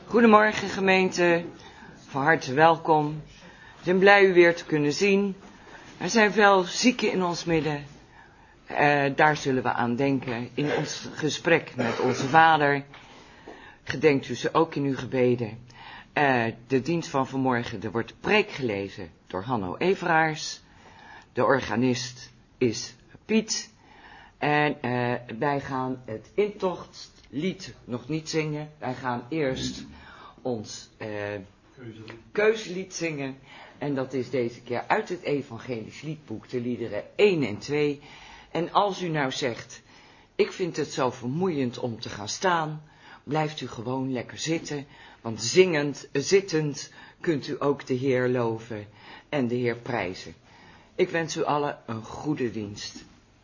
Goedemorgen gemeente, van harte welkom. We zijn blij u weer te kunnen zien. Er zijn veel zieken in ons midden. Daar zullen we aan denken in ons gesprek met onze Vader. Gedenkt u ze ook in uw gebeden. De dienst van vanmorgen, er wordt de preek gelezen door Hanno Everaars. De organist is Piet. En wij gaan het intochtlied nog niet zingen. Wij gaan eerst ons keuzelied zingen. En dat is deze keer uit het Evangelisch Liedboek, de liederen 1 en 2. En als u nou zegt, ik vind het zo vermoeiend om te gaan staan, blijft u gewoon lekker zitten. Want zittend kunt u ook de Heer loven en de Heer prijzen. Ik wens u allen een goede dienst.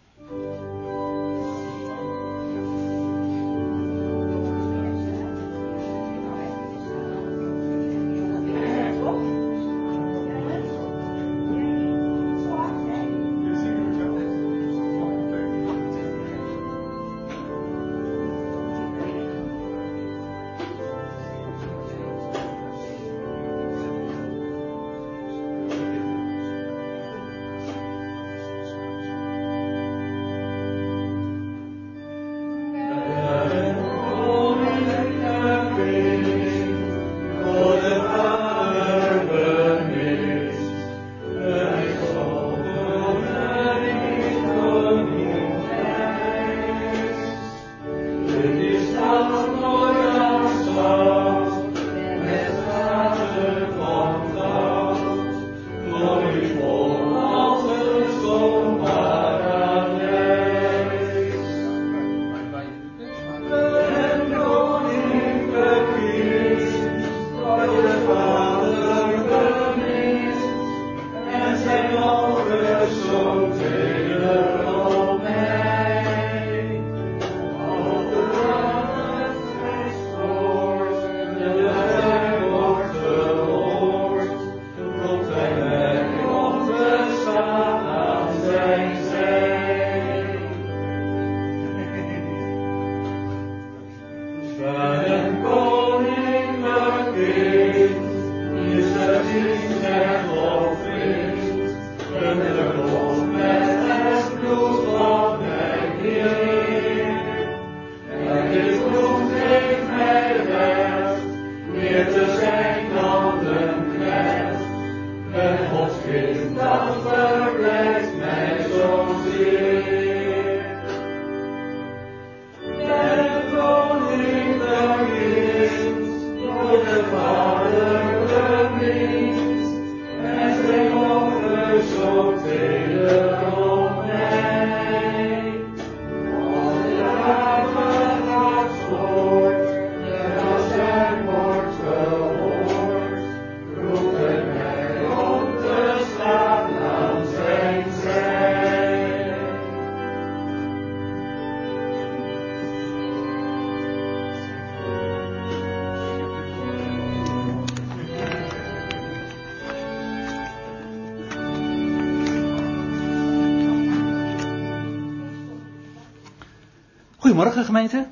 Goedemorgen gemeente.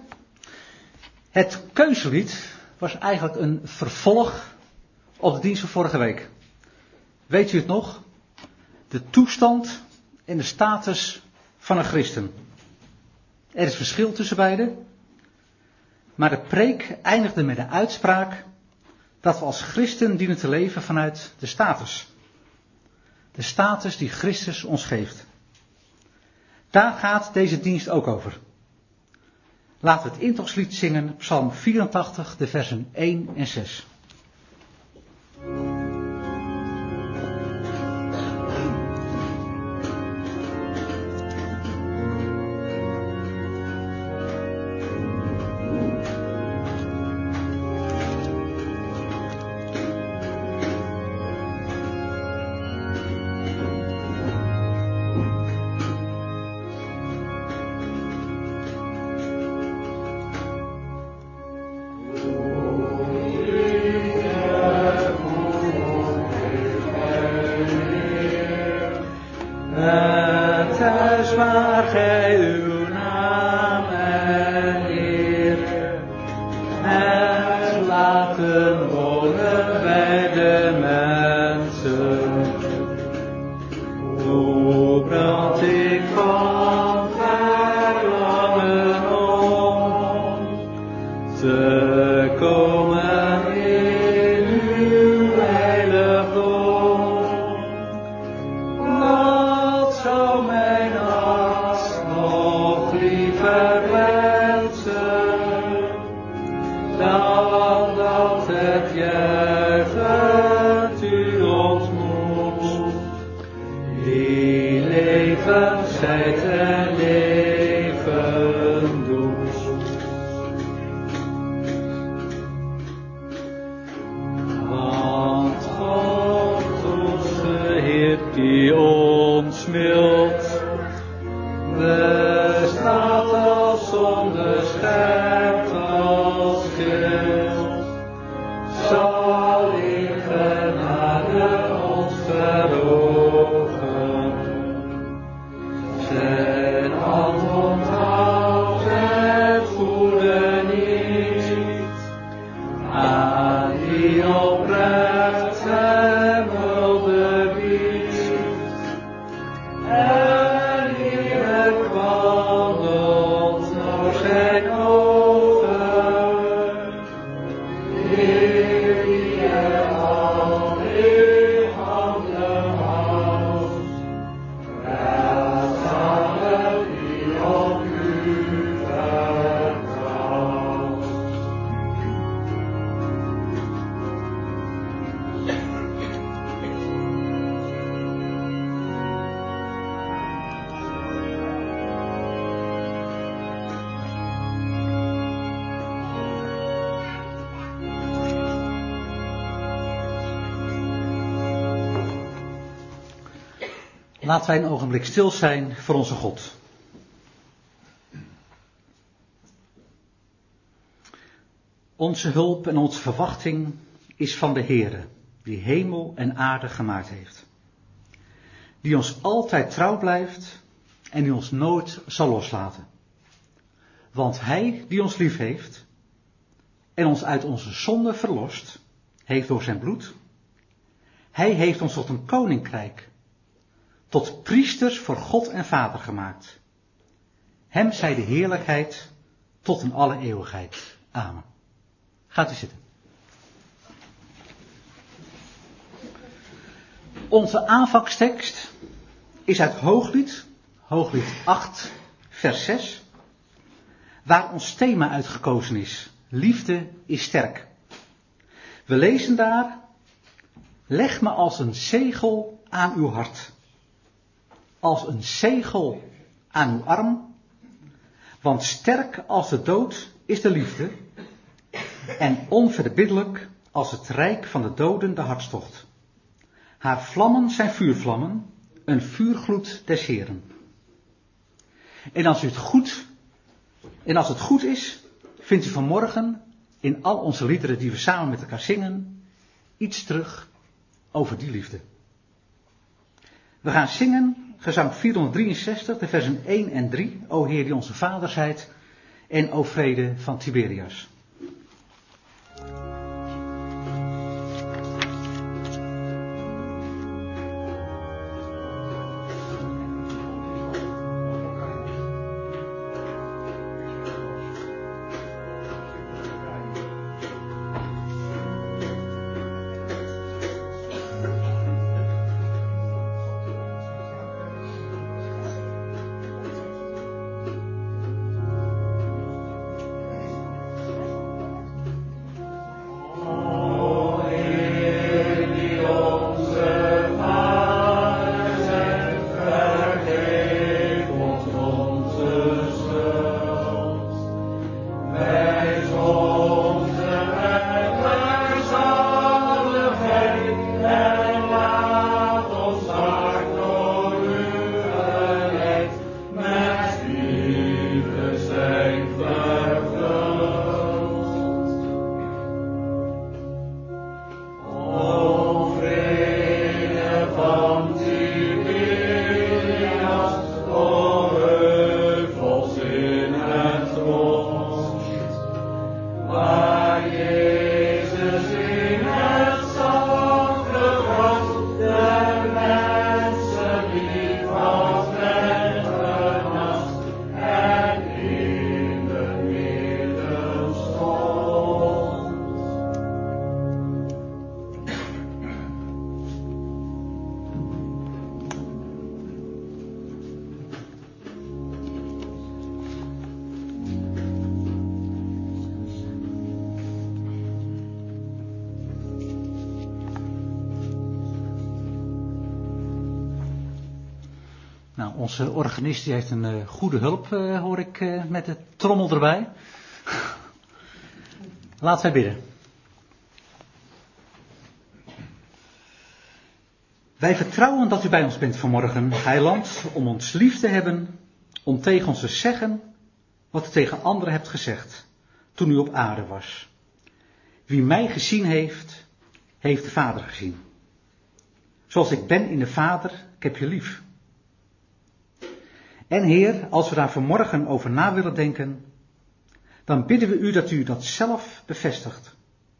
Het keuzelied was eigenlijk een vervolg op de dienst van vorige week. Weet u het nog? De toestand en de status van een christen. Er is verschil tussen beide. Maar de preek eindigde met de uitspraak dat we als christen dienen te leven vanuit de status. De status die Christus ons geeft. Daar gaat deze dienst ook over. Laten we het intochtslied zingen, Psalm 84, de versen 1 en 6. te komen in uw heiligdom. Dat zou mijn hart nog liever wensen, dan dat het juichend u ontmoet, die leven zijt en leven doet. Want God, onze Heer, die ons mild, bestaat als onbeschermd als schild, zal in genade ons verhogen. Zijn hand onthoudt het goede niet, aan die oprecht hem hulde biedt, en eerlijk wandelt door zijn ogen, Heer die het al in handen houdt, welzalig die op u vertrouwt. Laten wij een ogenblik stil zijn voor onze God. Onze hulp en onze verwachting is van de Heere, die hemel en aarde gemaakt heeft. Die ons altijd trouw blijft en die ons nooit zal loslaten. Want Hij die ons lief heeft en ons uit onze zonde verlost, heeft door zijn bloed. Hij heeft ons tot een koninkrijk, tot priesters voor God en Vader gemaakt. Hem zij de heerlijkheid tot in alle eeuwigheid. Amen. Gaat u zitten. Onze aanvangstekst is uit Hooglied 8, vers 6, waar ons thema uitgekozen is. Liefde is sterk. We lezen daar: leg me als een zegel aan uw hart, als een zegel aan uw arm, want sterk als de dood is de liefde, en onverbiddelijk als het rijk van de doden de hartstocht. Haar vlammen zijn vuurvlammen, een vuurgloed des Heeren. En als het goed is, vindt u vanmorgen in al onze liederen die we samen met elkaar zingen, iets terug over die liefde. We gaan zingen, gezang 463, de versen 1 en 3, O Heer die onze Vader zijt, en O vrede van Tiberias. Nou, onze organist die heeft een goede hulp, hoor ik, met de trommel erbij. Laten wij bidden. Wij vertrouwen dat u bij ons bent vanmorgen, Heiland, om ons lief te hebben, om tegen ons te zeggen wat u tegen anderen hebt gezegd toen u op aarde was. Wie mij gezien heeft, heeft de Vader gezien. Zoals ik ben in de Vader, ik heb je lief. En Heer, als we daar vanmorgen over na willen denken, dan bidden we u dat u dat zelf bevestigt.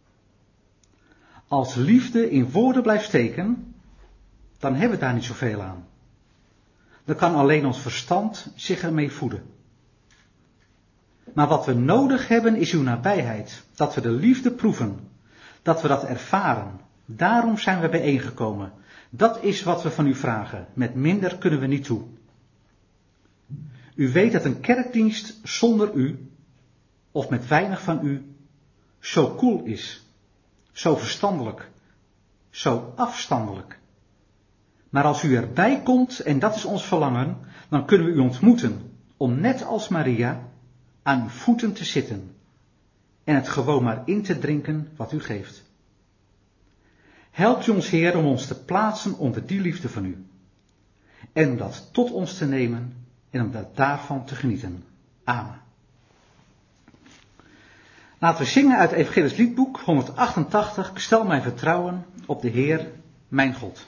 Als liefde in woorden blijft steken, dan hebben we daar niet zoveel aan. Dan kan alleen ons verstand zich ermee voeden. Maar wat we nodig hebben is uw nabijheid, dat we de liefde proeven, dat we dat ervaren. Daarom zijn we bijeengekomen. Dat is wat we van u vragen. Met minder kunnen we niet toe. U weet dat een kerkdienst zonder u, of met weinig van u, zo koel is, zo verstandelijk, zo afstandelijk. Maar als u erbij komt, en dat is ons verlangen, dan kunnen we u ontmoeten, om net als Maria aan uw voeten te zitten en het gewoon maar in te drinken wat u geeft. Helpt u ons, Heer, om ons te plaatsen onder die liefde van u en om dat tot ons te nemen en om daarvan te genieten. Amen. Laten we zingen uit Evangelisch Liedboek 188, ik stel mijn vertrouwen op de Heer, mijn God.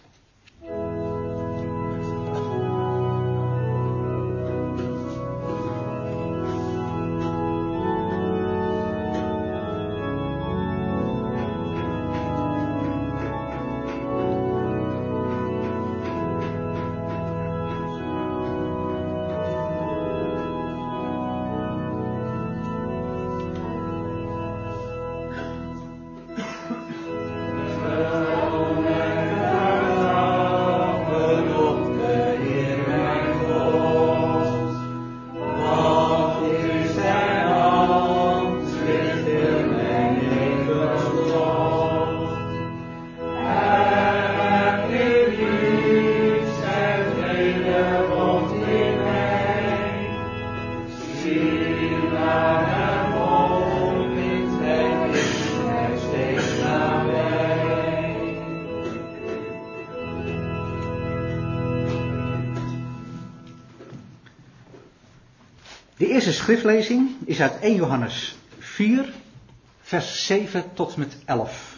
De eerste schriftlezing is uit 1 Johannes 4, vers 7 tot met 11.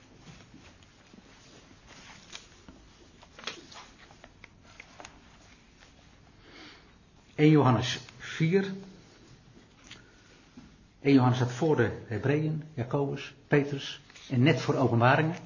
Johannes 4. 1 Johannes staat voor de Hebreeën, Jacobus, Petrus en net voor Openbaringen.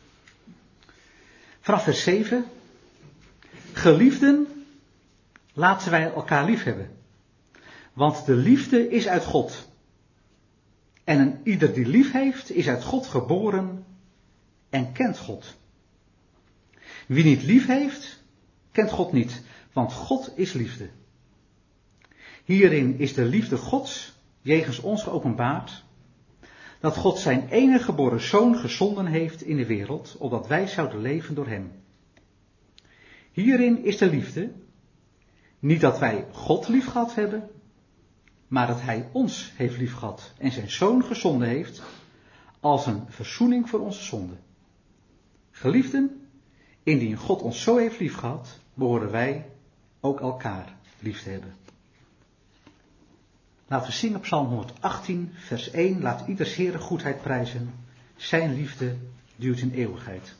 Vanaf vers 7. Geliefden, laten wij elkaar lief hebben. Want de liefde is uit God. En een ieder die lief heeft, is uit God geboren en kent God. Wie niet lief heeft, kent God niet, want God is liefde. Hierin is de liefde Gods jegens ons geopenbaard, dat God zijn enige geboren zoon gezonden heeft in de wereld, opdat wij zouden leven door hem. Hierin is de liefde, niet dat wij God lief gehad hebben, maar dat hij ons heeft liefgehad en zijn zoon gezonden heeft als een verzoening voor onze zonden. Geliefden, indien God ons zo heeft liefgehad, behoren wij ook elkaar lief te hebben. Laten we zingen Psalm 118, vers 1. Laat ieders Heere goedheid prijzen. Zijn liefde duurt in eeuwigheid.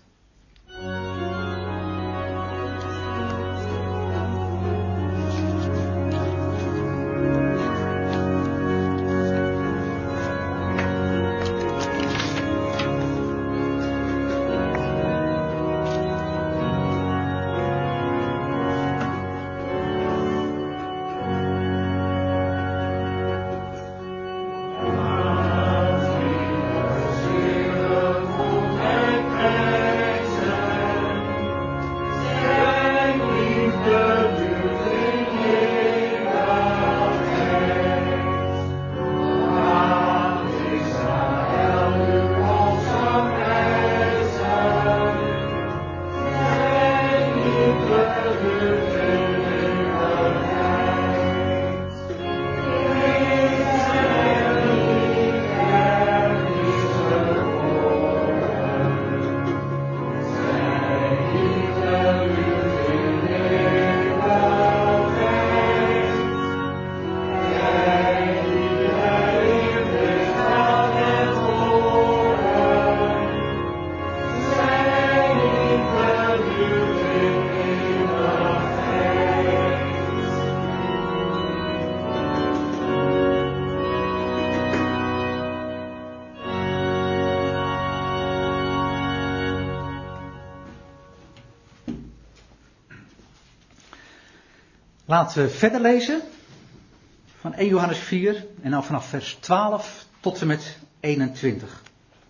Laten we verder lezen van 1 Johannes 4 en dan vanaf vers 12 tot en met 21.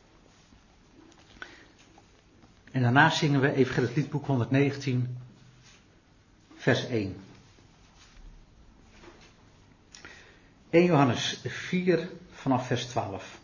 En daarna zingen we even het liedboek 119, vers 1. 1 Johannes 4 vanaf vers 12.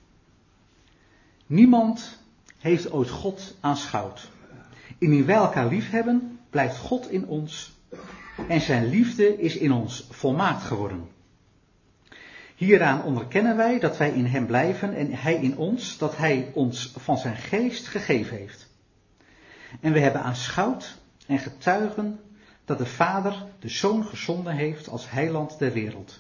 Niemand heeft ooit God aanschouwd. Indien wij elkaar lief hebben, blijft God in ons en zijn liefde is in ons volmaakt geworden. Hieraan onderkennen wij dat wij in hem blijven en hij in ons, dat hij ons van zijn geest gegeven heeft. En we hebben aanschouwd en getuigen dat de Vader de Zoon gezonden heeft als heiland der wereld.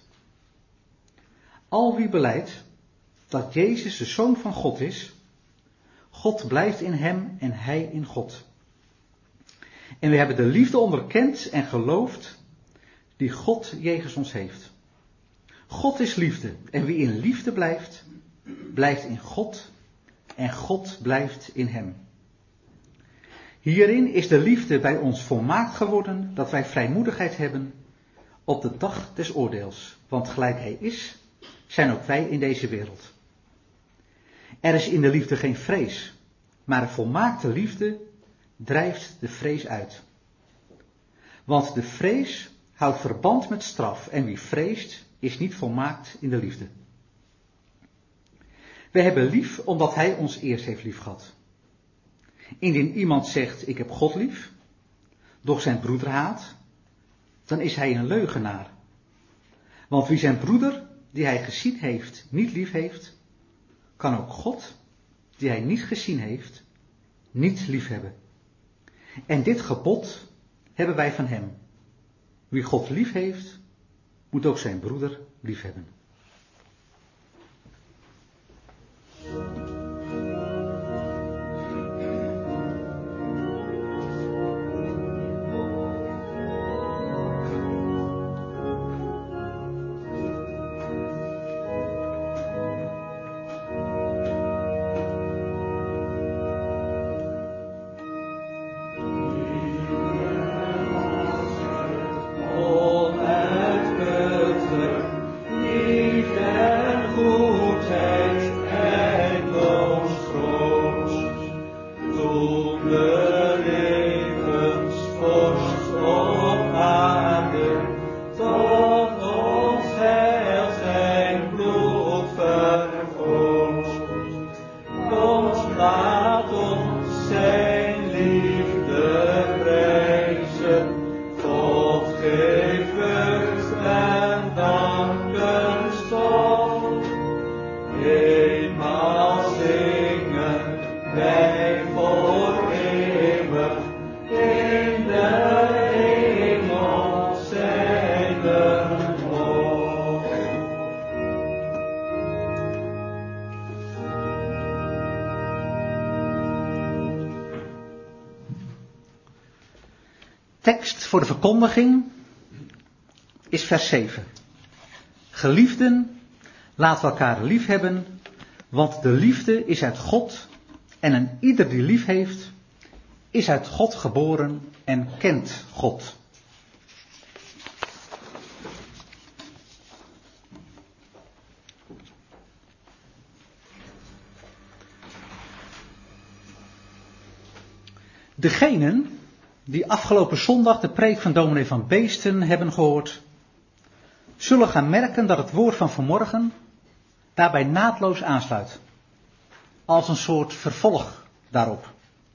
Al wie belijdt dat Jezus de Zoon van God is, God blijft in hem en hij in God. En we hebben de liefde onderkend en geloofd die God jegens ons heeft. God is liefde en wie in liefde blijft, blijft in God en God blijft in hem. Hierin is de liefde bij ons volmaakt geworden, dat wij vrijmoedigheid hebben op de dag des oordeels. Want gelijk hij is, zijn ook wij in deze wereld. Er is in de liefde geen vrees, maar een volmaakte liefde drijft de vrees uit. Want de vrees houdt verband met straf en wie vreest is niet volmaakt in de liefde. We hebben lief omdat hij ons eerst heeft liefgehad. Indien iemand zegt ik heb God lief, doch zijn broeder haat, dan is hij een leugenaar. Want wie zijn broeder die hij gezien heeft niet lief heeft, kan ook God die hij niet gezien heeft niet lief hebben. En dit gebod hebben wij van hem. Wie God lief heeft, moet ook zijn broeder lief hebben. Tekst voor de verkondiging is vers 7. Geliefden, laten we elkaar lief hebben, want de liefde is uit God en een ieder die lief heeft, is uit God geboren en kent God. Degenen die afgelopen zondag de preek van dominee Van Beesten hebben gehoord, zullen gaan merken dat het woord van vanmorgen daarbij naadloos aansluit. Als een soort vervolg daarop.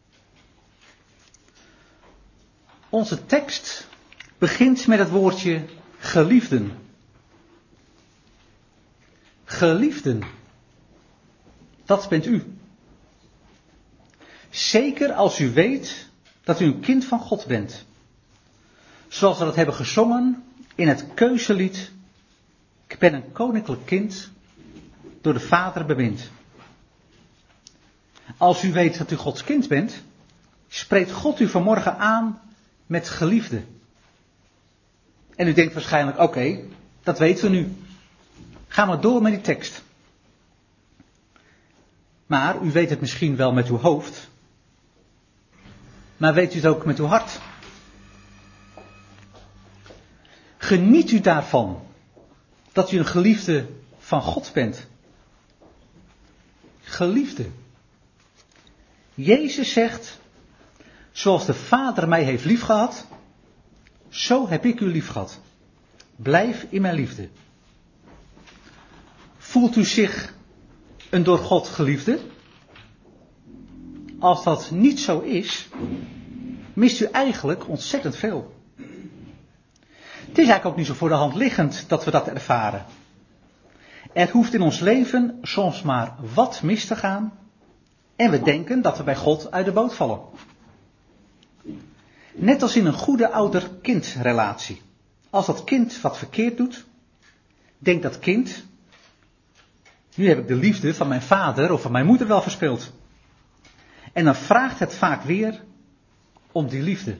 Onze tekst begint met het woordje geliefden. Geliefden, dat bent u. Zeker als u weet dat u een kind van God bent. Zoals we dat hebben gezongen in het keuzelied. Ik ben een koninklijk kind, door de Vader bemind. Als u weet dat u Gods kind bent, spreekt God u vanmorgen aan met geliefde. En u denkt waarschijnlijk, oké, dat weten we nu. Ga maar door met die tekst. Maar u weet het misschien wel met uw hoofd. Maar weet u het ook met uw hart? Geniet u daarvan dat u een geliefde van God bent. Geliefde. Jezus zegt, zoals de Vader mij heeft liefgehad, zo heb ik u liefgehad. Blijf in mijn liefde. Voelt u zich een door God geliefde? Als dat niet zo is, mist u eigenlijk ontzettend veel. Het is eigenlijk ook niet zo voor de hand liggend dat we dat ervaren. Er hoeft in ons leven soms maar wat mis te gaan en we denken dat we bij God uit de boot vallen. Net als in een goede ouder-kindrelatie. Als dat kind wat verkeerd doet, denkt dat kind, nu heb ik de liefde van mijn vader of van mijn moeder wel verspeeld. En dan vraagt het vaak weer om die liefde.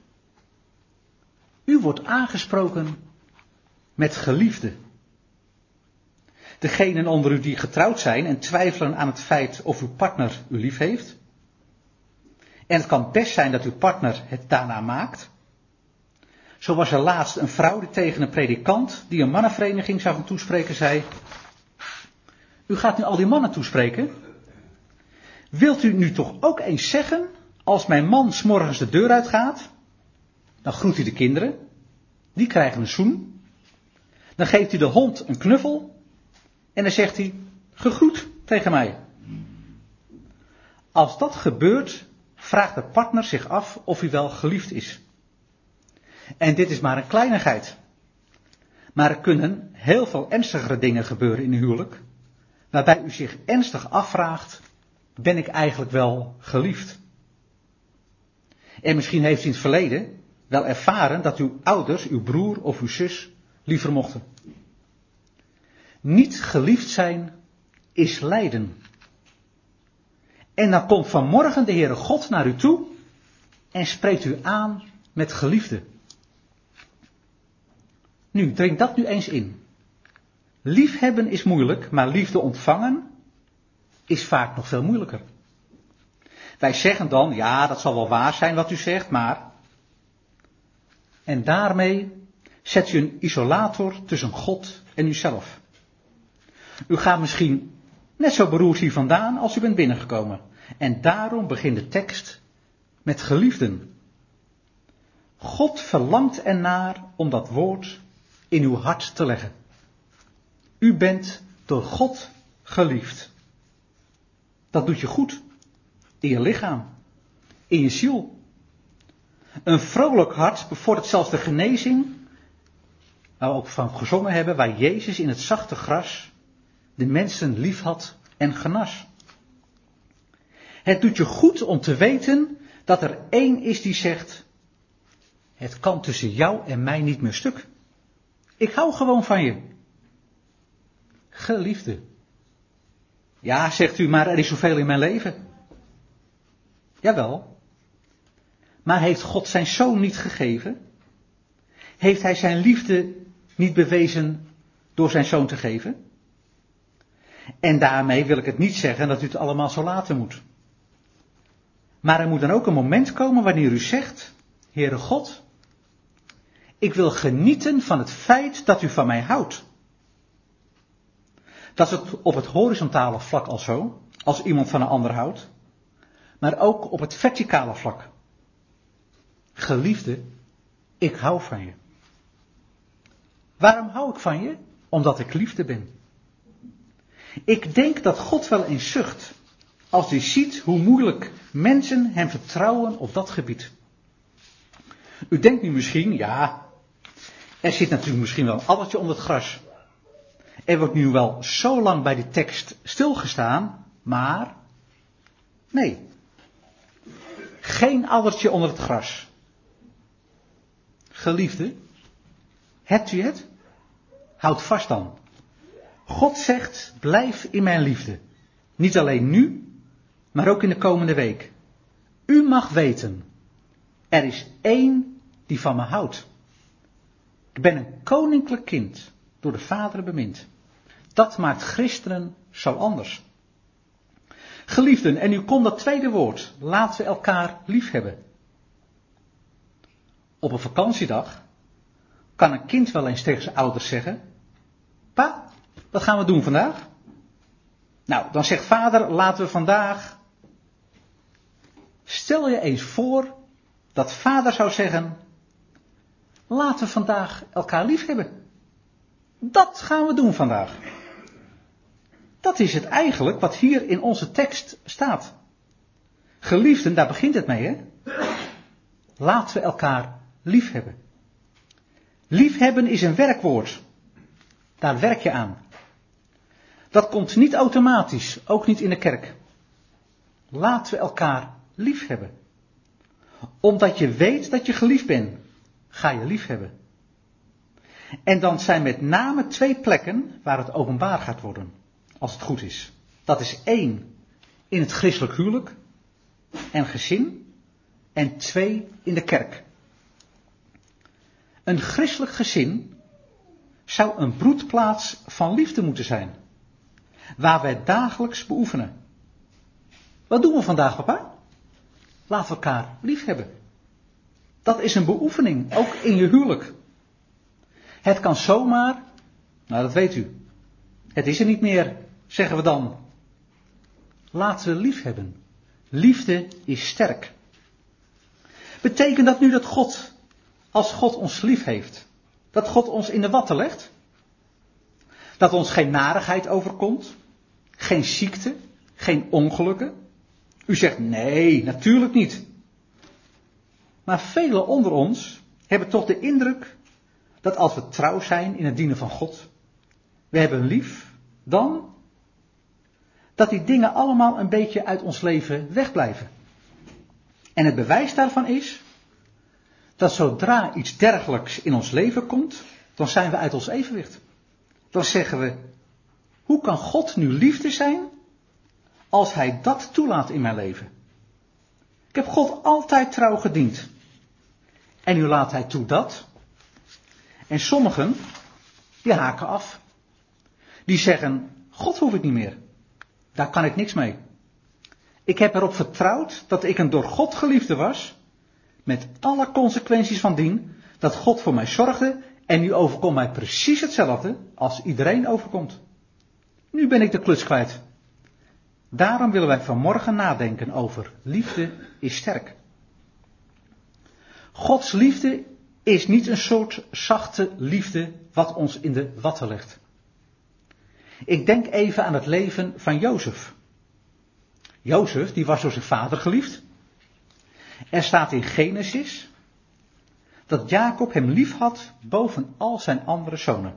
U wordt aangesproken met geliefde. Degenen onder u die getrouwd zijn en twijfelen aan het feit of uw partner u lief heeft. En het kan best zijn dat uw partner het daarna maakt. Zo was er laatst een vrouw die tegen een predikant die een mannenvereniging zou gaan toespreken zei: u gaat nu al die mannen toespreken? Wilt u nu toch ook eens zeggen, als mijn man 's morgens de deur uitgaat, dan groet hij de kinderen, die krijgen een zoen, dan geeft hij de hond een knuffel en dan zegt hij, gegroet tegen mij. Als dat gebeurt, vraagt de partner zich af of hij wel geliefd is. En dit is maar een kleinigheid. Maar er kunnen heel veel ernstigere dingen gebeuren in een huwelijk, waarbij u zich ernstig afvraagt, ben ik eigenlijk wel geliefd? En misschien heeft u in het verleden wel ervaren dat uw ouders, uw broer of uw zus liever mochten. Niet geliefd zijn is lijden. En dan komt vanmorgen de Heere God naar u toe en spreekt u aan met geliefde. Nu, drink dat nu eens in. Liefhebben is moeilijk, maar liefde ontvangen is vaak nog veel moeilijker. Wij zeggen dan, ja, dat zal wel waar zijn wat u zegt, maar... En daarmee zet u een isolator tussen God en uzelf. U gaat misschien net zo beroerd hier vandaan als u bent binnengekomen. En daarom begint de tekst met geliefden. God verlangt ernaar om dat woord in uw hart te leggen. U bent door God geliefd. Dat doet je goed. In je lichaam. In je ziel. Een vrolijk hart bevordert zelfs de genezing, waar we ook van gezongen hebben, waar Jezus in het zachte gras de mensen lief had en genas. Het doet je goed om te weten dat er één is die zegt, het kan tussen jou en mij niet meer stuk. Ik hou gewoon van je. Geliefde. Ja, zegt u, maar er is zoveel in mijn leven. Jawel. Maar heeft God zijn zoon niet gegeven? Heeft hij zijn liefde niet bewezen door zijn zoon te geven? En daarmee wil ik het niet zeggen dat u het allemaal zo laten moet. Maar er moet dan ook een moment komen wanneer u zegt, Heere God, ik wil genieten van het feit dat u van mij houdt. Dat is het op het horizontale vlak al zo, als iemand van een ander houdt, maar ook op het verticale vlak. Geliefde, ik hou van je. Waarom hou ik van je? Omdat ik liefde ben. Ik denk dat God wel eens zucht als hij ziet hoe moeilijk mensen hem vertrouwen op dat gebied. U denkt nu misschien, ja, er zit natuurlijk misschien wel een addertje onder het gras. Er wordt nu wel zo lang bij die tekst stilgestaan, maar nee. Geen addertje onder het gras. Geliefde, hebt u het? Houd vast dan. God zegt, blijf in mijn liefde. Niet alleen nu, maar ook in de komende week. U mag weten, er is één die van me houdt. Ik ben een koninklijk kind, door de Vader bemind. Dat maakt christenen zo anders. Geliefden, en nu komt dat tweede woord. Laten we elkaar lief hebben. Op een vakantiedag kan een kind wel eens tegen zijn ouders zeggen: Pa, wat gaan we doen vandaag? Nou, dan zegt vader: laten we vandaag... Stel je eens voor dat vader zou zeggen: laten we vandaag elkaar lief hebben. Dat gaan we doen vandaag. Dat is het eigenlijk wat hier in onze tekst staat. Geliefden, daar begint het mee, hè? Laten we elkaar lief hebben. Liefhebben is een werkwoord. Daar werk je aan. Dat komt niet automatisch, ook niet in de kerk. Laten we elkaar lief hebben. Omdat je weet dat je geliefd bent, ga je lief hebben. En dan zijn met name 2 plekken waar het openbaar gaat worden, als het goed is. Dat is 1, in het christelijk huwelijk en gezin, en 2, in de kerk. Een christelijk gezin zou een broedplaats van liefde moeten zijn, waar wij dagelijks beoefenen. Wat doen we vandaag, papa? Laten we elkaar lief hebben. Dat is een beoefening, ook in je huwelijk. Het kan zomaar, nou dat weet u, het is er niet meer, zeggen we dan. Laten we lief hebben. Liefde is sterk. Betekent dat nu dat God, als God ons lief heeft, dat God ons in de watten legt? Dat ons geen narigheid overkomt? Geen ziekte? Geen ongelukken? U zegt nee, natuurlijk niet. Maar velen onder ons hebben toch de indruk dat als we trouw zijn in het dienen van God, we hebben hem lief, dan dat die dingen allemaal een beetje uit ons leven wegblijven. En het bewijs daarvan is dat zodra iets dergelijks in ons leven komt, dan zijn we uit ons evenwicht. Dan zeggen we: hoe kan God nu liefde zijn als hij dat toelaat in mijn leven? Ik heb God altijd trouw gediend. En nu laat hij toe dat. En sommigen, die haken af. Die zeggen: God hoef ik niet meer. Daar kan ik niks mee. Ik heb erop vertrouwd dat ik een door God geliefde was. Met alle consequenties van dien. Dat God voor mij zorgde. En nu overkomt mij precies hetzelfde als iedereen overkomt. Nu ben ik de kluts kwijt. Daarom willen wij vanmorgen nadenken over liefde is sterk. Gods liefde is niet een soort zachte liefde wat ons in de watten legt. Ik denk even aan het leven van Jozef. Jozef, die was door zijn vader geliefd. Er staat in Genesis dat Jacob hem lief had boven al zijn andere zonen.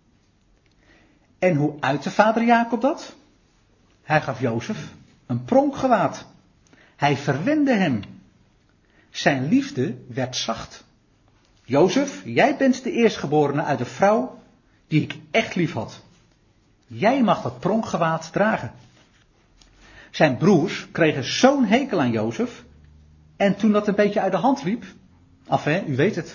En hoe uitte vader Jacob dat? Hij gaf Jozef een pronkgewaad. Hij verwende hem. Zijn liefde werd zacht. Jozef, jij bent de eerstgeborene uit de vrouw die ik echt lief had. Jij mag dat pronkgewaad dragen. Zijn broers kregen zo'n hekel aan Jozef. En toen dat een beetje uit de hand liep, u weet het.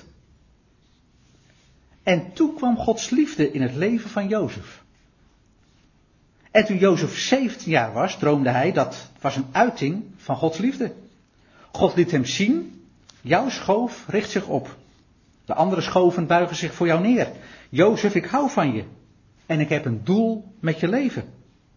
En toen kwam Gods liefde in het leven van Jozef. En toen Jozef 17 jaar was, droomde hij, dat was een uiting van Gods liefde. God liet hem zien: jouw schoof richt zich op. De andere schoven buigen zich voor jou neer. Jozef, ik hou van je. En ik heb een doel met je leven.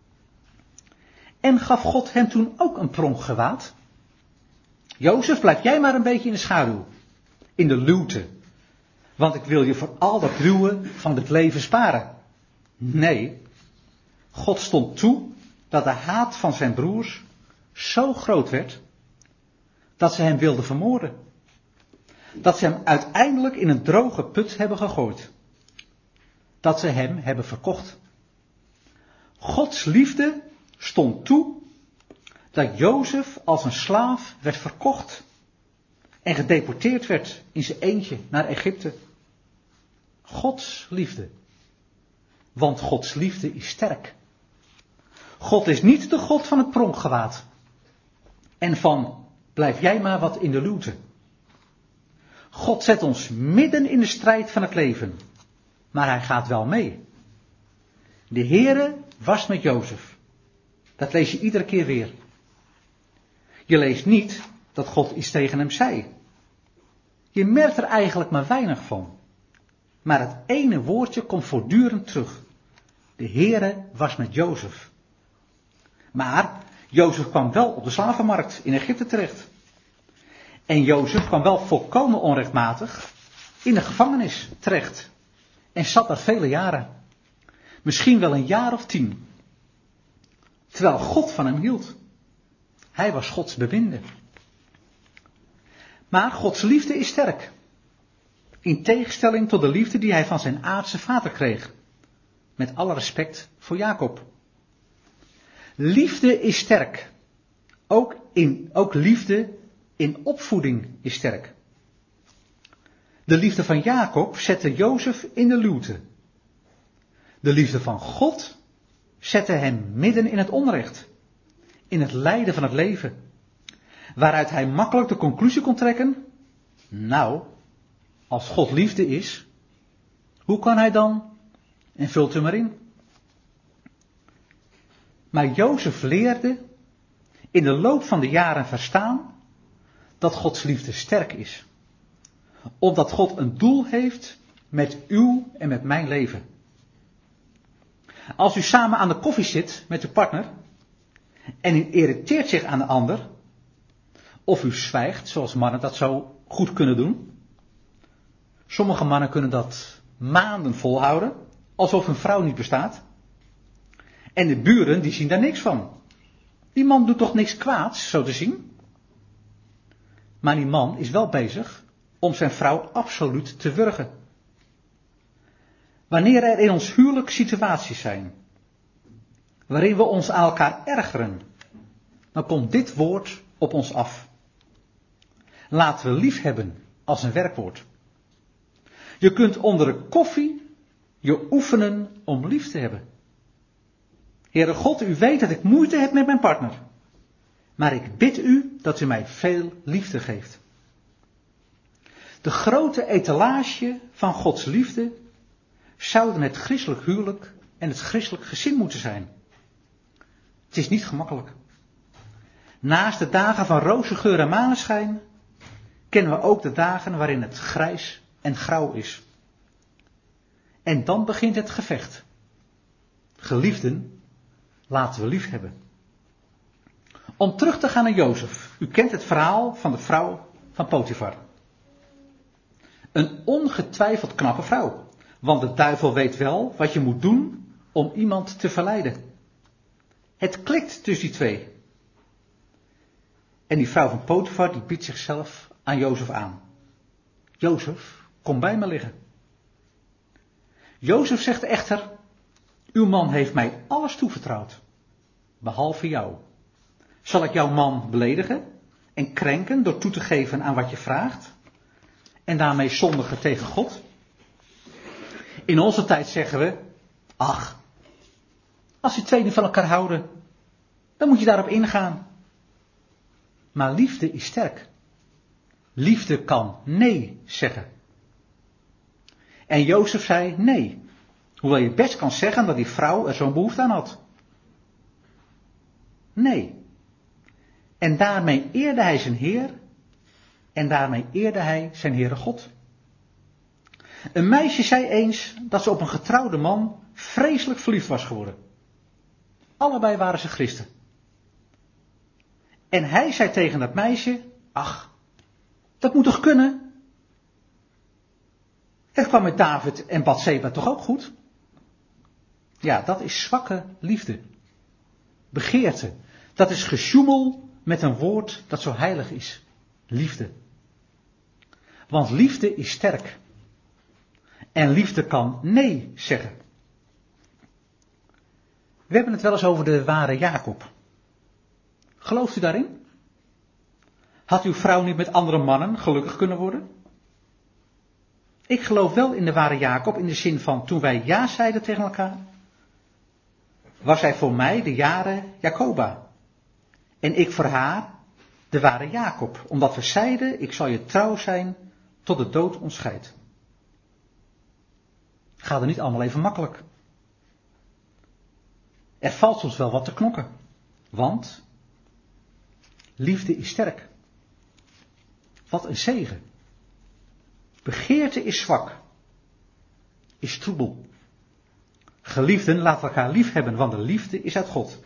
En gaf God hem toen ook een pronkgewaad? Jozef, blijf jij maar een beetje in de schaduw. In de luwte. Want ik wil je voor al dat ruwe van het leven sparen. Nee. God stond toe dat de haat van zijn broers zo groot werd dat ze hem wilden vermoorden. Dat ze hem uiteindelijk in een droge put hebben gegooid. Dat ze hem hebben verkocht. Gods liefde stond toe dat Jozef als een slaaf werd verkocht en gedeporteerd werd in zijn eentje naar Egypte. Gods liefde. Want Gods liefde is sterk. God is niet de God van het pronkgewaad. En van, blijf jij maar wat in de luwte. God zet ons midden in de strijd van het leven. Maar hij gaat wel mee. De Heere was met Jozef. Dat lees je iedere keer weer. Je leest niet dat God iets tegen hem zei. Je merkt er eigenlijk maar weinig van. Maar het ene woordje komt voortdurend terug. De Heere was met Jozef. Maar Jozef kwam wel op de slavenmarkt in Egypte terecht. En Jozef kwam wel volkomen onrechtmatig in de gevangenis terecht. En zat daar vele jaren. Misschien wel een jaar of 10. Terwijl God van hem hield. Hij was Gods beminde. Maar Gods liefde is sterk. In tegenstelling tot de liefde die hij van zijn aardse vader kreeg. Met alle respect voor Jacob. Liefde is sterk. Ook liefde in opvoeding is sterk. De liefde van Jacob zette Jozef in de luwte. De liefde van God zette hem midden in het onrecht. In het lijden van het leven. Waaruit hij makkelijk de conclusie kon trekken. Nou, als God liefde is, hoe kan hij dan? En vult u maar in. Maar Jozef leerde in de loop van de jaren verstaan dat Gods liefde sterk is. Omdat God een doel heeft met uw en met mijn leven. Als u samen aan de koffie zit met uw partner en u irriteert zich aan de ander, of u zwijgt, zoals mannen dat zo goed kunnen doen. Sommige mannen kunnen dat maanden volhouden, alsof hun vrouw niet bestaat. En de buren die zien daar niks van. Die man doet toch niks kwaads, zo te zien. Maar die man is wel bezig om zijn vrouw absoluut te wurgen. Wanneer er in ons huwelijk situaties zijn, waarin we ons aan elkaar ergeren, dan komt dit woord op ons af. Laten we lief hebben als een werkwoord. Je kunt onder de koffie je oefenen om lief te hebben. Heere God, u weet dat ik moeite heb met mijn partner. Maar ik bid u dat u mij veel liefde geeft. De grote etalage van Gods liefde zouden het christelijk huwelijk en het christelijk gezin moeten zijn. Het is niet gemakkelijk. Naast de dagen van roze geur en maneschijn kennen we ook de dagen waarin het grijs en grauw is. En dan begint het gevecht. Geliefden, laten we lief hebben. Om terug te gaan naar Jozef. U kent het verhaal van de vrouw van Potifar. Een ongetwijfeld knappe vrouw. Want de duivel weet wel wat je moet doen om iemand te verleiden. Het klikt tussen die twee. En die vrouw van Potifar die biedt zichzelf aan Jozef aan. Jozef, kom bij me liggen. Jozef zegt echter, uw man heeft mij alles toevertrouwd. Behalve jou. Zal ik jouw man beledigen en krenken door toe te geven aan wat je vraagt? En daarmee zondigen tegen God? In onze tijd zeggen we, ach, als die twee niet van elkaar houden, dan moet je daarop ingaan. Maar liefde is sterk. Liefde kan nee zeggen. En Jozef zei nee. Hoewel je best kan zeggen dat die vrouw er zo'n behoefte aan had. Nee. En daarmee eerde hij zijn Heer. En daarmee eerde hij zijn Heere God. Een meisje zei eens dat ze op een getrouwde man vreselijk verliefd was geworden. Allebei waren ze christen. En hij zei tegen dat meisje, ach, dat moet toch kunnen? Het kwam met David en Batseba toch ook goed? Ja, dat is zwakke liefde. Begeerte. Dat is gesjoemel met een woord dat zo heilig is. Liefde. Want liefde is sterk. En liefde kan nee zeggen. We hebben het wel eens over de ware Jacob. Gelooft u daarin? Had uw vrouw niet met andere mannen gelukkig kunnen worden? Ik geloof wel in de ware Jacob in de zin van toen wij ja zeiden tegen elkaar, was hij voor mij de jaren Jacoba. En ik voor haar de ware Jacob. Omdat we zeiden, ik zal je trouw zijn tot de dood ons scheidt. Gaat er niet allemaal even makkelijk. Er valt soms wel wat te knokken. Want liefde is sterk. Wat een zegen. Begeerte is zwak. is troebel. Geliefden, laat elkaar lief hebben, want de liefde is uit God.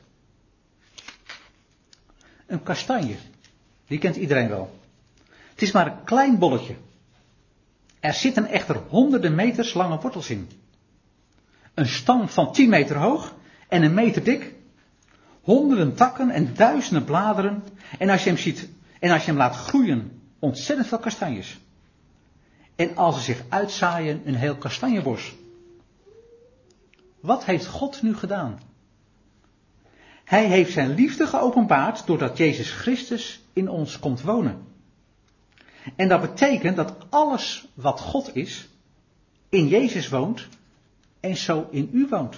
Een kastanje, die kent iedereen wel. Het is maar een klein bolletje. Er zitten echter honderden meters lange wortels in. Een stam van 10 meter hoog en 1 meter dik. Honderden takken en duizenden bladeren. En als je hem ziet, en als je hem laat groeien, ontzettend veel kastanjes. En als ze zich uitzaaien, een heel kastanjebos. Wat heeft God nu gedaan? Hij heeft zijn liefde geopenbaard doordat Jezus Christus in ons komt wonen. En dat betekent dat alles wat God is, in Jezus woont en zo in u woont.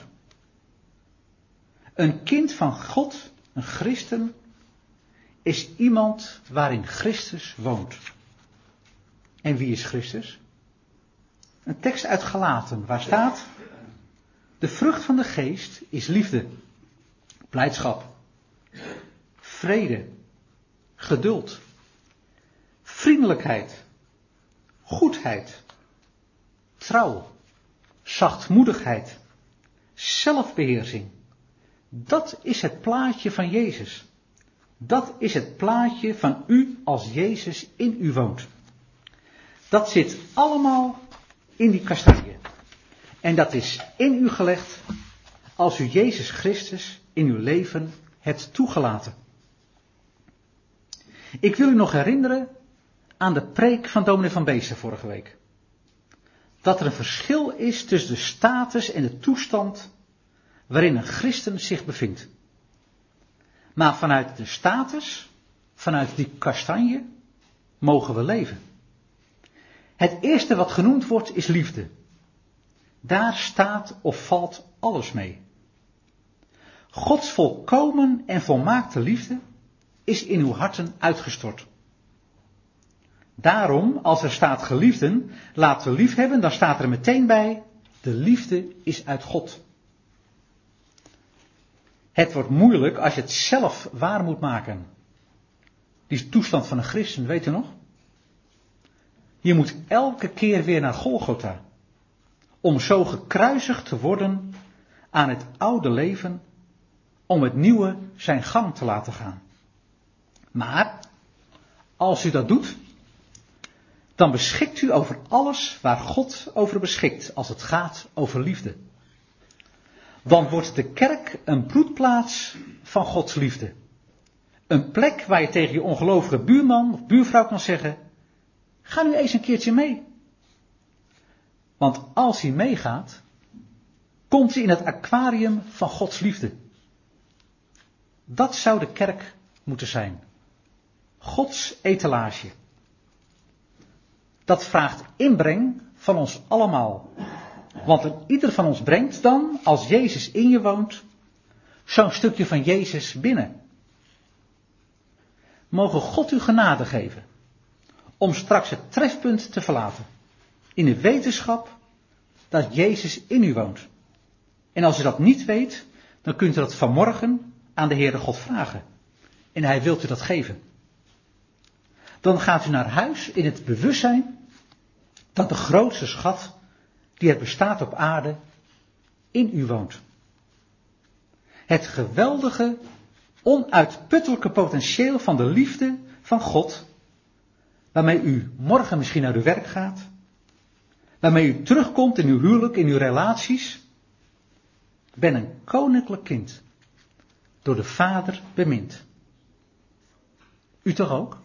Een kind van God, een christen, is iemand waarin Christus woont. En wie is Christus? Een tekst uit Galaten waar staat: de vrucht van de geest is liefde, blijdschap, vrede, geduld, vriendelijkheid, goedheid, trouw, zachtmoedigheid, zelfbeheersing. Dat is het plaatje van Jezus. Dat is het plaatje van u als Jezus in u woont. Dat zit allemaal in die kastanje. En dat is in u gelegd als u Jezus Christus in uw leven hebt toegelaten. Ik wil u nog herinneren aan de preek van dominee Van Beesten vorige week. Dat er een verschil is tussen de status en de toestand waarin een christen zich bevindt. Maar vanuit de status, vanuit die kastanje, mogen we leven. Het eerste wat genoemd wordt is liefde. Daar staat of valt alles mee. Gods volkomen en volmaakte liefde is in uw harten uitgestort. Daarom, als er staat geliefden, laten we lief hebben, dan staat er meteen bij, de liefde is uit God. Het wordt moeilijk als je het zelf waar moet maken. Die toestand van een christen, weet u nog? Je moet elke keer weer naar Golgotha. Om zo gekruisigd te worden aan het oude leven, om het nieuwe zijn gang te laten gaan. Maar, als u dat doet, dan beschikt u over alles waar God over beschikt, als het gaat over liefde. Dan wordt de kerk een broedplaats van Gods liefde. Een plek waar je tegen je ongelovige buurman of buurvrouw kan zeggen, ga nu eens een keertje mee. Want als hij meegaat, komt hij in het aquarium van Gods liefde. Dat zou de kerk moeten zijn. Gods etalage. Dat vraagt inbreng van ons allemaal. Want ieder van ons brengt dan, als Jezus in je woont, zo'n stukje van Jezus binnen. Mogen God u genade geven om straks het trefpunt te verlaten. In de wetenschap dat Jezus in u woont. En als u dat niet weet, dan kunt u dat vanmorgen aan de Heere God vragen. En Hij wilt u dat geven. Dan gaat u naar huis in het bewustzijn dat de grootste schat die er bestaat op aarde in u woont. Het geweldige, onuitputtelijke potentieel van de liefde van God, waarmee u morgen misschien naar uw werk gaat, waarmee u terugkomt in uw huwelijk, in uw relaties. Ik ben een koninklijk kind, door de Vader bemind. U toch ook?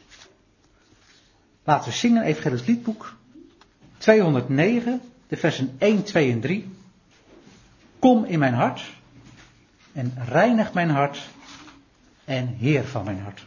Laten we zingen, Evangelisch Liedboek 209, de versen 1, 2 en 3. Kom in mijn hart en reinig mijn hart en Heer van mijn hart.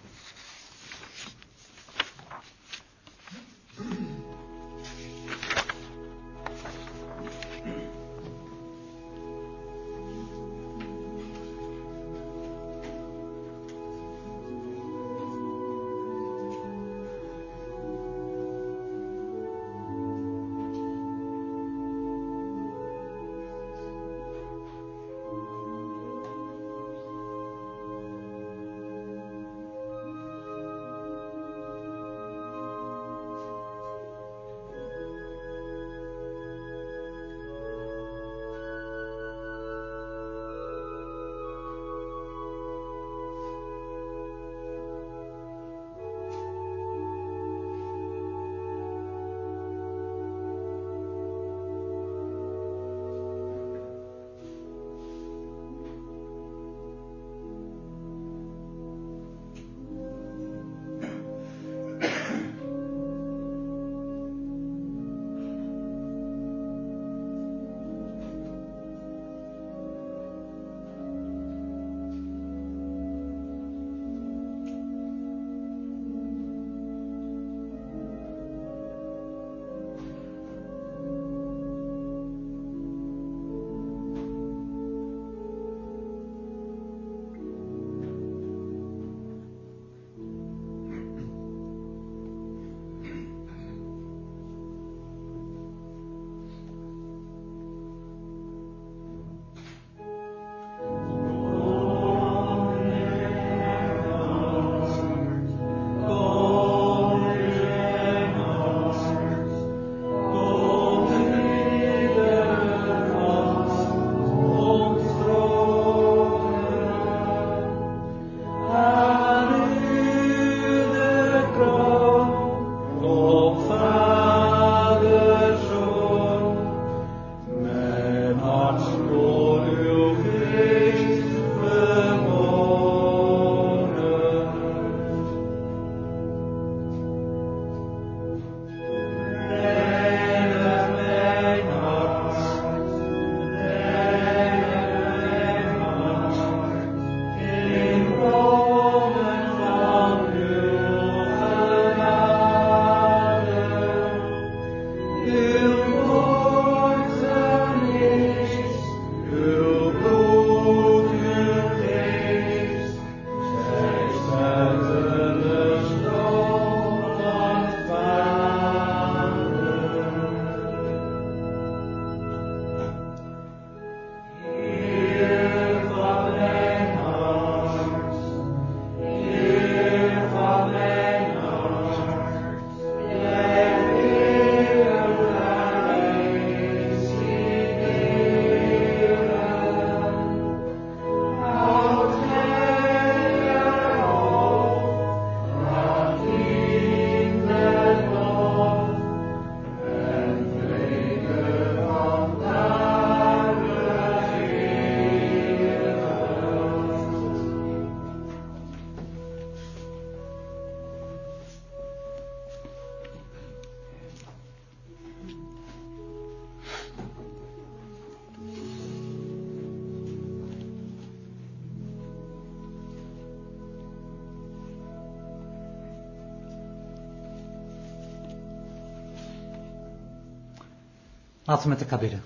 Laten we met elkaar bidden.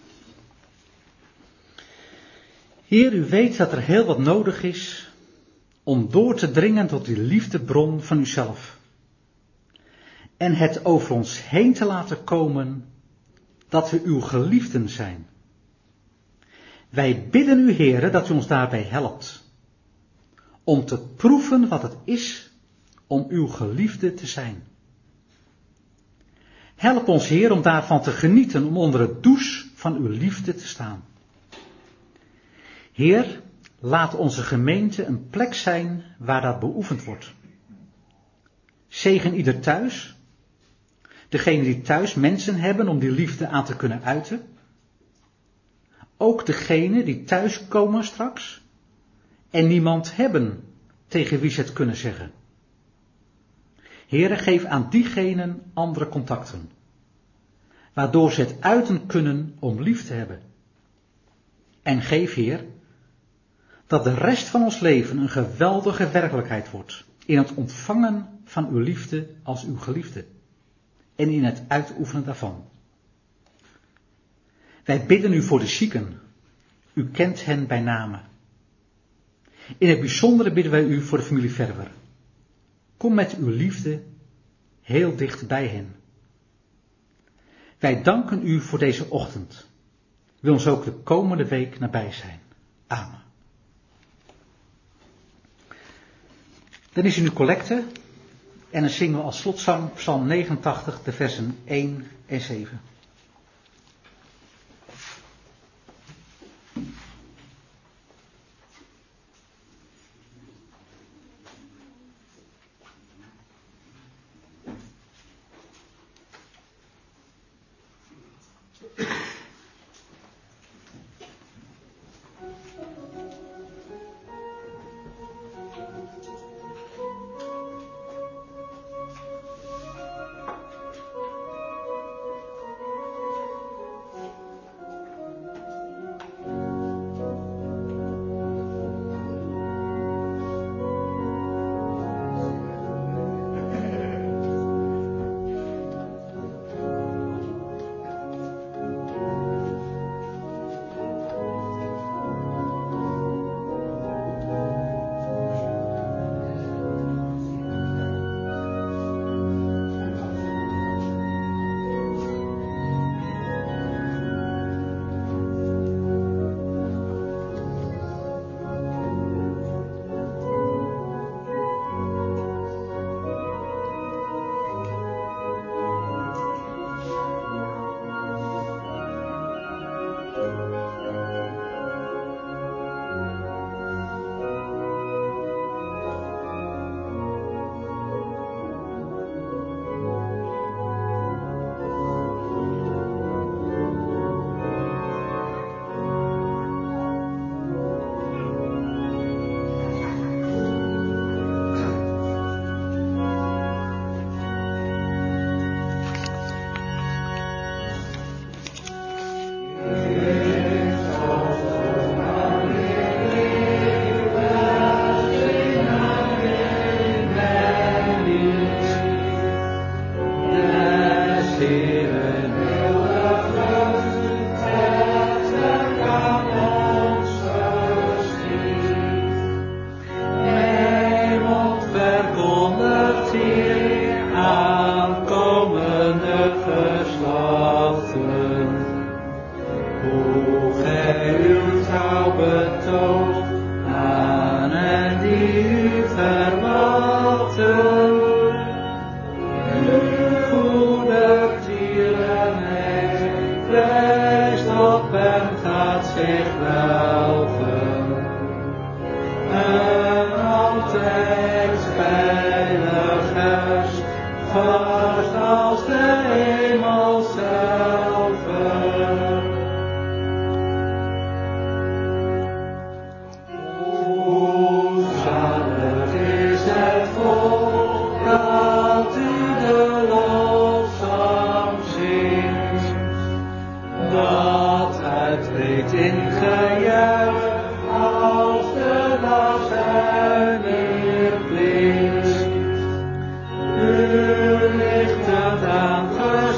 Heer, u weet dat er heel wat nodig is om door te dringen tot die liefdebron van uzelf. En het over ons heen te laten komen dat we uw geliefden zijn. Wij bidden u, Heere, dat u ons daarbij helpt. Om te proeven wat het is om uw geliefde te zijn. Help ons, Heer, om daarvan te genieten, om onder het douche van uw liefde te staan. Heer, laat onze gemeente een plek zijn waar dat beoefend wordt. Zegen ieder thuis. Degene die thuis mensen hebben om die liefde aan te kunnen uiten. Ook degene die thuis komen straks en niemand hebben tegen wie ze het kunnen zeggen. Heere, geef aan diegenen andere contacten, waardoor ze het uiten kunnen om lief te hebben. En geef, Heer, dat de rest van ons leven een geweldige werkelijkheid wordt in het ontvangen van uw liefde als uw geliefde en in het uitoefenen daarvan. Wij bidden u voor de zieken. U kent hen bij name. In het bijzondere bidden wij u voor de familie Verwer. Kom met uw liefde heel dicht bij hen. Wij danken u voor deze ochtend. Wil ons ook de komende week nabij zijn. Amen. Dan is er nu collecte en dan zingen we als slotzang Psalm 89, de versen 1 en 7. Licht het aan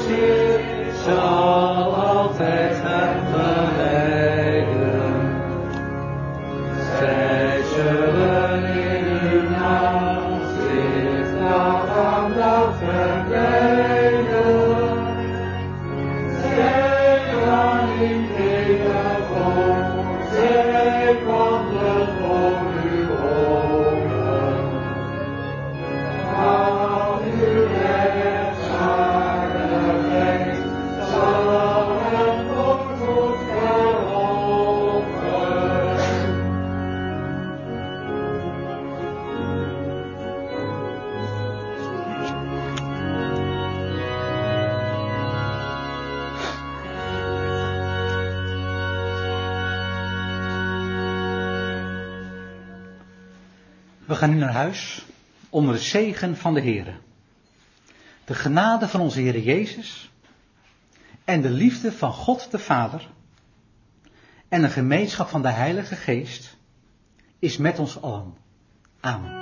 gaan nu naar huis onder de zegen van de Heere. De genade van onze Heer Jezus en de liefde van God de Vader en de gemeenschap van de Heilige Geest is met ons allen. Amen.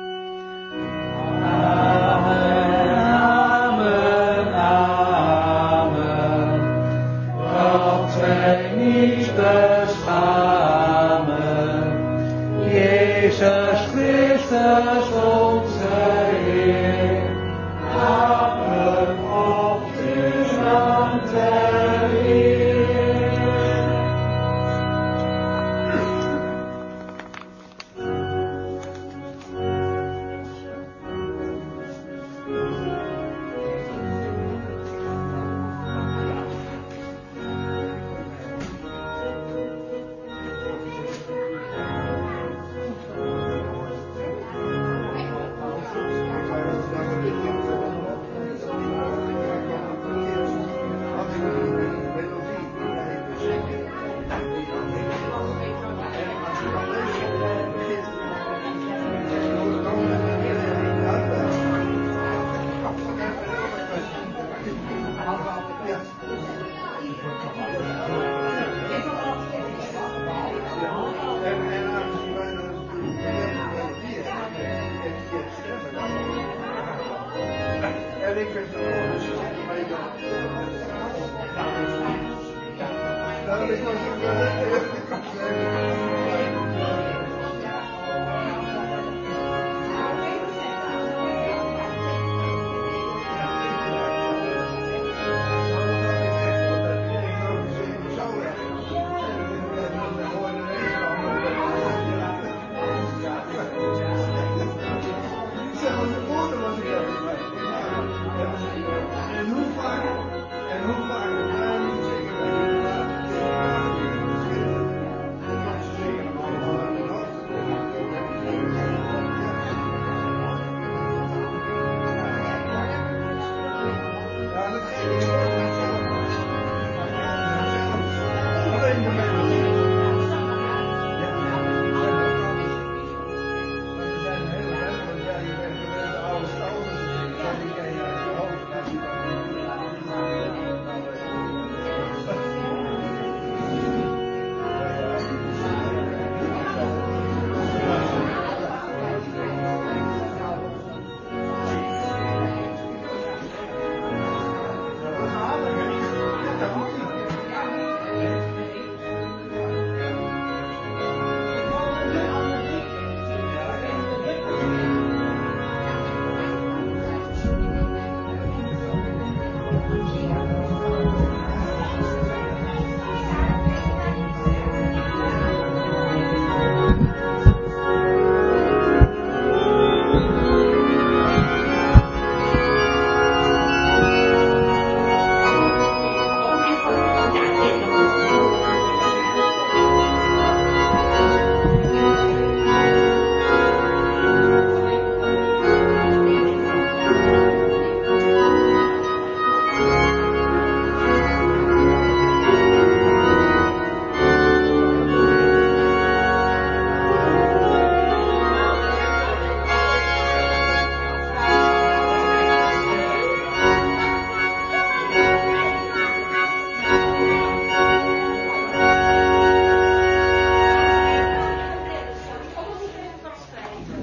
Amen, amen. Dat wij niet beschamen. Jezus Christus onze Heer. Amen op uw naam ter eer.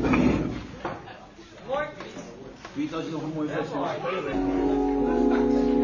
Wie als je nog een mooi vers wil spelen?